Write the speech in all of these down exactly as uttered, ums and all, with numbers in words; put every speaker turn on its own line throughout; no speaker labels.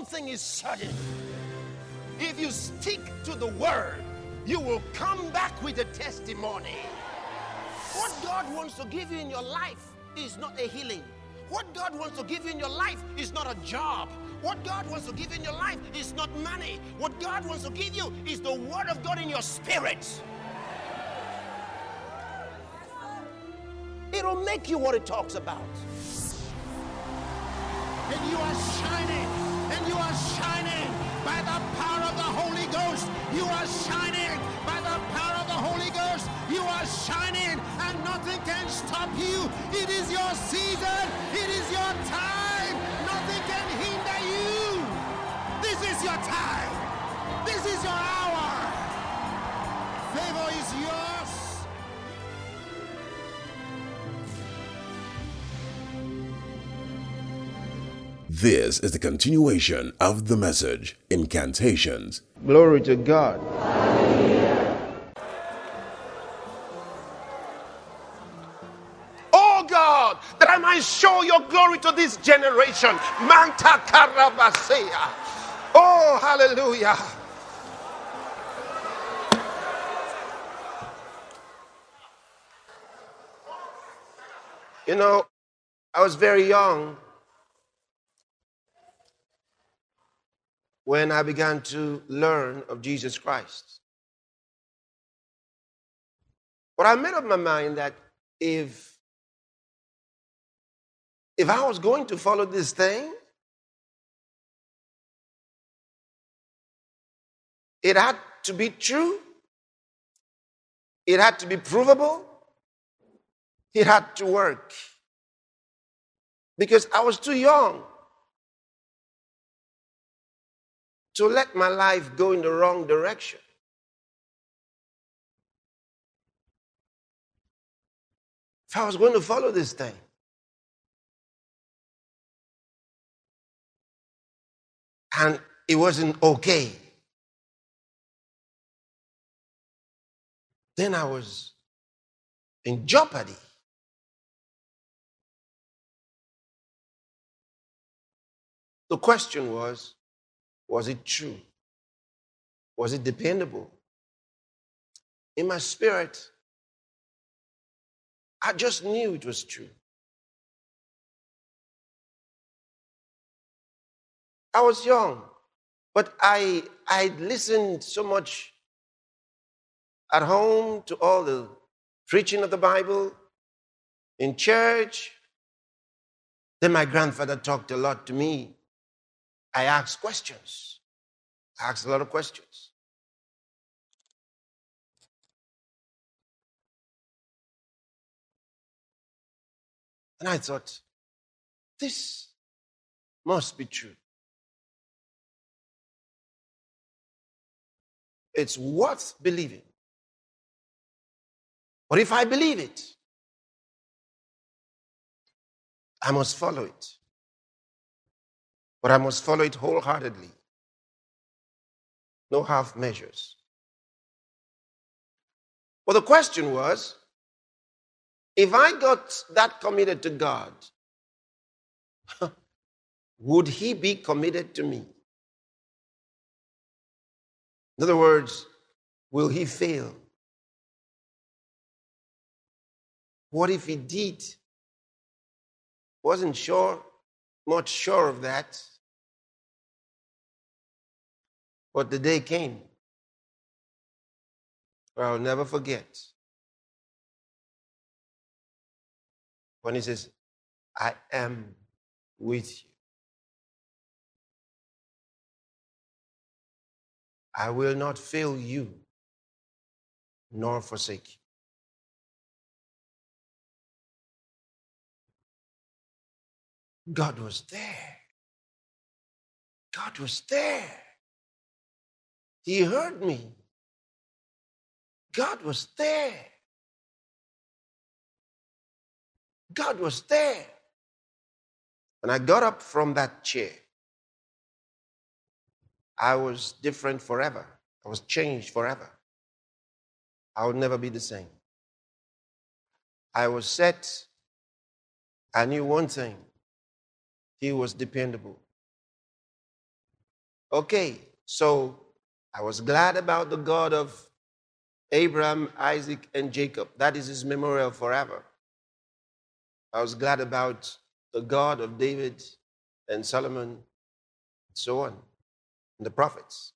one thing is certain. If you stick to the word, you will come back with a testimony. What God wants to give you in your life is not a healing. What God wants to give you in your life is not a job. What God wants to give you in your life is not money. What God wants to give you is the word of God in your spirit. It'll make you what it talks about. And you are shining, and you are shining by the power of the Holy Ghost. You are shining by the power of the Holy Ghost. You are shining, and nothing can stop you. It is your season. It is your time. Nothing can hinder you. This is your time. This is your hour. Favor is yours.
This is the continuation of the message, Incantations.
Glory to God. Oh God, that I might show your glory to this generation. Manta Karabasea. Oh, hallelujah. You know, I was very young when I began to learn of Jesus Christ. But I made up my mind that if, if I was going to follow this thing, it had to be true. It had to be provable. It had to work. Because I was too young to let my life go in the wrong direction. If I was going to follow this thing, and it wasn't okay, then I was in jeopardy. The question was, was it true? Was it dependable? In my spirit, I just knew it was true. I was young, but I I listened so much at home to all the preaching of the Bible, in church. Then my grandfather talked a lot to me. I asked questions. I asked a lot of questions. And I thought, this must be true. It's worth believing. But if I believe it, I must follow it. But I must follow it wholeheartedly. No half measures. Well, the question was, if I got that committed to God, would he be committed to me? In other words, will he fail? What if he did? Wasn't sure, much sure of that. But the day came where I'll never forget when he says, I am with you. I will not fail you nor forsake you. God was there. God was there. He heard me. God was there. God was there. When I got up from that chair, I was different forever. I was changed forever. I would never be the same. I was set. I knew one thing. He was dependable.
Okay, so I was glad about the God of Abraham, Isaac, and Jacob. That is his memorial forever. I was glad about the God of David and Solomon, and so on, and the prophets.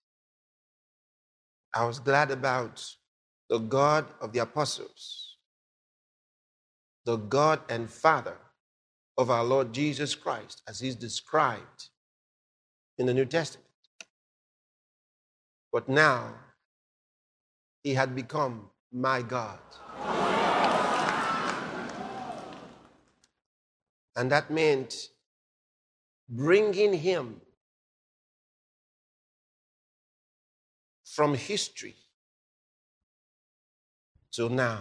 I was glad about the God of the apostles, the God and Father of our Lord Jesus Christ, as he's described in the New Testament. But now, he had become my God. And that meant bringing him from history to now.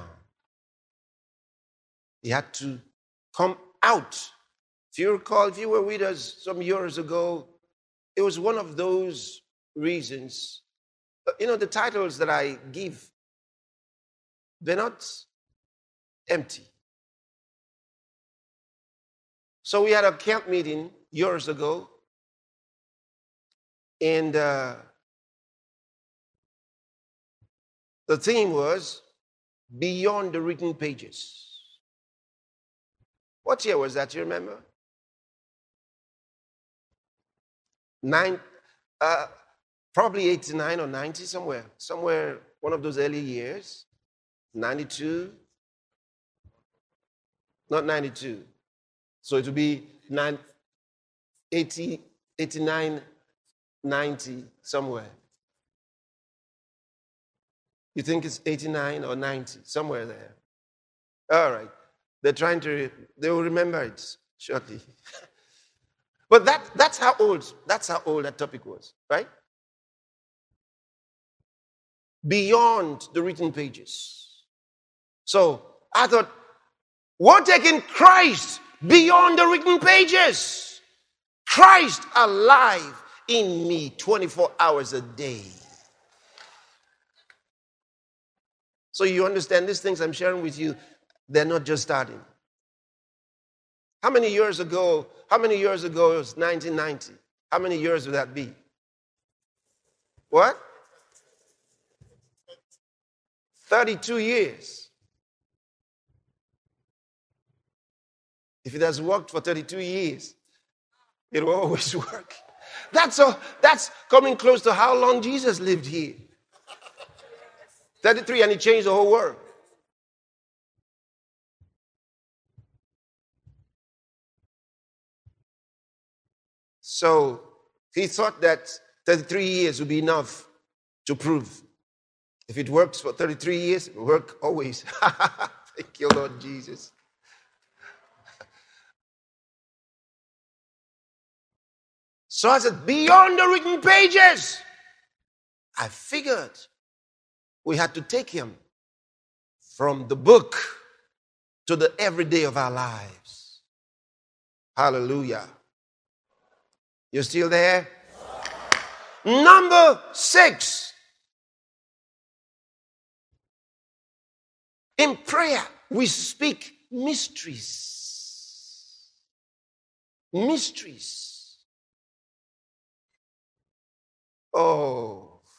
He had to come out. If you recall, if you were with us some years ago, it was one of those reasons. You know, the titles that I give, they're not empty. So we had a camp meeting years ago, and uh, the theme was Beyond the Written Pages. What year was that, you remember? Nine, uh, probably eighty-nine or ninety, somewhere. Somewhere, one of those early years. ninety-two. Not ninety-two. So it would be nine, eighty, eighty-nine, ninety, somewhere. You think it's eighty-nine or ninety, somewhere there. All right. They're trying to, they will remember it shortly. But that, that's how old, that's how old that topic was, right? Beyond the written pages. So I thought, we're taking Christ beyond the written pages. Christ alive in me twenty-four hours a day. So you understand these things I'm sharing with you, they're not just starting. How many years ago, how many years ago it was nineteen ninety? How many years would that be? What? thirty-two years. If it has worked for thirty-two years, it will always work. That's, a, that's coming close to how long Jesus lived here. thirty-three, and he changed the whole world. So he thought that thirty-three years would be enough to prove. If it works for thirty-three years, it will work always. Thank you, Lord Jesus. So I said, beyond the written pages. I figured we had to take him from the book to the everyday of our lives. Hallelujah. You still there? Number six. In prayer, we speak mysteries. Mysteries. Oh.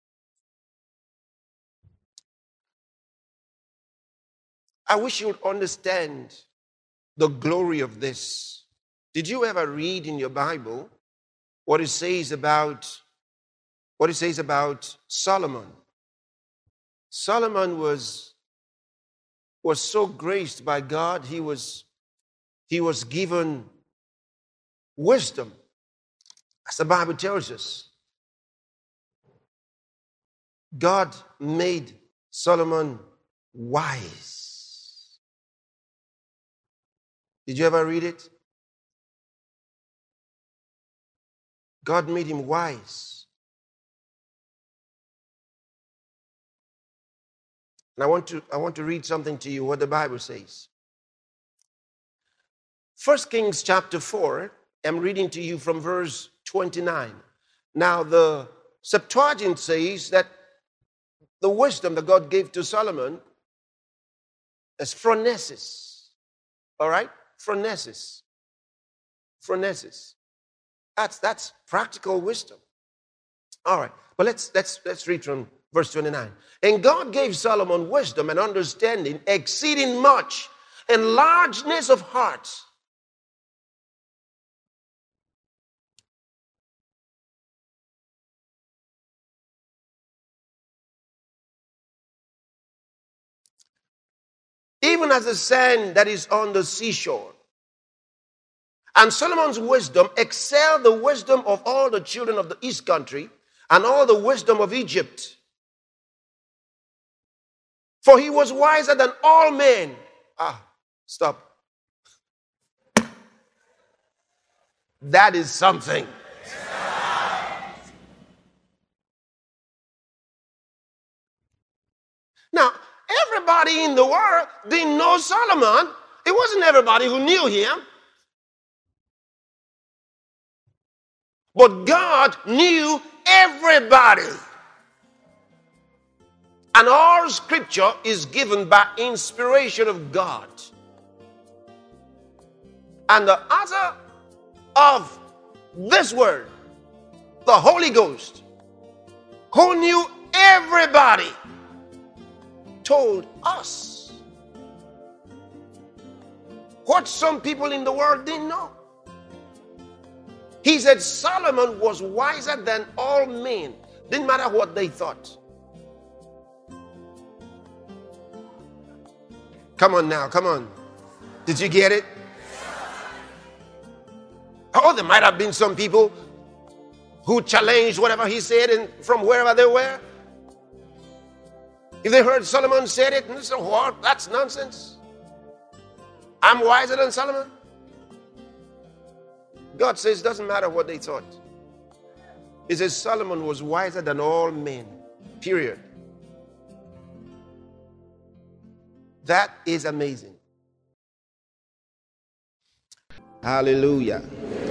I wish you would understand the glory of this. Did you ever read in your Bible what it says about what it says about Solomon? Solomon was, was so graced by God, he was, he was given wisdom, as the Bible tells us. God made Solomon wise. Did you ever read it? God made him wise. And I want to, I want to read something to you, what the Bible says. First Kings chapter four, I'm reading to you from verse twenty-nine. Now the Septuagint says that the wisdom that God gave to Solomon is phronesis. All right? Phronesis. Phronesis. That's, that's practical wisdom. All right, but let's let's let's read from verse twenty-nine. And God gave Solomon wisdom and understanding, exceeding much, and largeness of heart. Even as the sand that is on the seashore. And Solomon's wisdom excelled the wisdom of all the children of the east country and all the wisdom of Egypt. For he was wiser than all men. Ah, stop. That is something. Now, everybody in the world didn't know Solomon. It wasn't everybody who knew him. But God knew everybody. And all scripture is given by inspiration of God. And the author of this word, the Holy Ghost, who knew everybody, told us what some people in the world didn't know. He said Solomon was wiser than all men. Didn't matter what they thought. Come on now, come on. Did you get it? Oh, there might have been some people who challenged whatever he said and from wherever they were. If they heard Solomon said it, and they said, what? That's nonsense. I'm wiser than Solomon. God says it doesn't matter what they thought. He says Solomon was wiser than all men. Period. That is amazing. Hallelujah.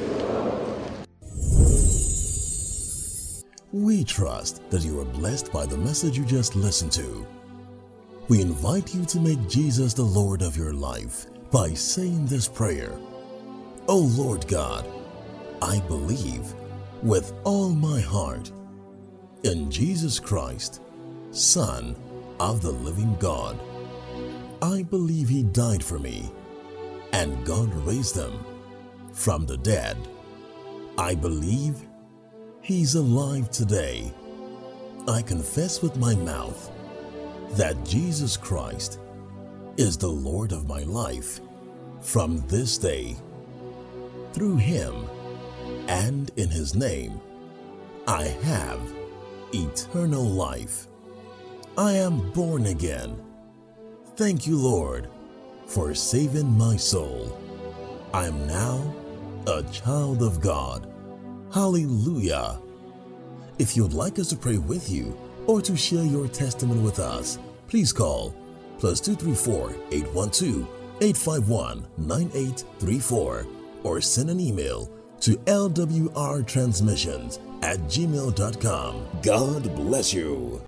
We trust that you are blessed by the message you just listened to. We invite you to make Jesus the Lord of your life by saying this prayer. O Lord God, I believe with all my heart in Jesus Christ, Son of the living God. I believe he died for me and God raised him from the dead. I believe he's alive today. I confess with my mouth that Jesus Christ is the Lord of my life from this day. Through him and in his name, I have eternal life. I am born again. Thank you, Lord, for saving my soul. I am now a child of God. Hallelujah. If you'd like us to pray with you or to share your testimony with us, please call plus two three four, eight one two, eight five one, nine eight three four or send an email to L W R transmissions at gmail dot com. God bless you.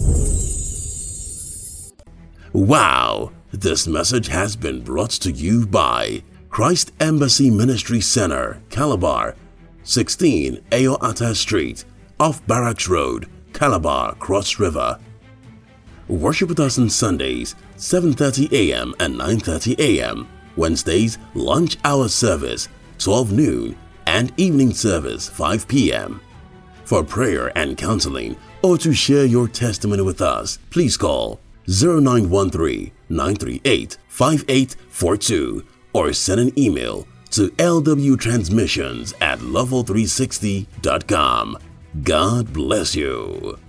Wow, this message has been brought to you by Christ Embassy Ministry Center, Calabar, sixteen Ayoata Street, off Barracks Road, Calabar, Cross River. Worship with us on Sundays, seven thirty a m and nine thirty a m Wednesdays, lunch hour service, twelve noon, and evening service, five p m For prayer and counseling or to share your testimony with us, please call zero nine one three, nine three eight, five eight four two or send an email to L W transmissions at level three sixty dot com. God bless you.